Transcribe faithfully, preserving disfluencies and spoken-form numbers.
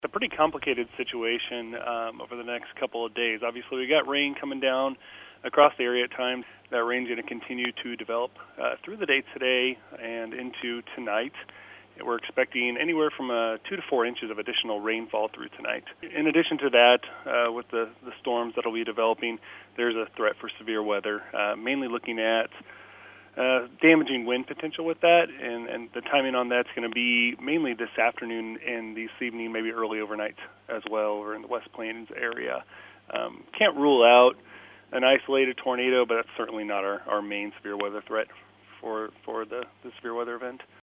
It's a pretty complicated situation um, over the next couple of days. Obviously, we got rain coming down across the area at times. That rain's going to continue to develop uh, through the day today and into tonight. We're expecting anywhere from uh, two to four inches of additional rainfall through tonight. In addition to that, uh, with the, the storms that will be developing, there's a threat for severe weather, uh, mainly looking at Uh, damaging wind potential with that, and, and the timing on that's going to be mainly this afternoon and this evening, maybe early overnight as well, or in the West Plains area. Um, can't rule out an isolated tornado, but that's certainly not our, our main severe weather threat for for the, the severe weather event.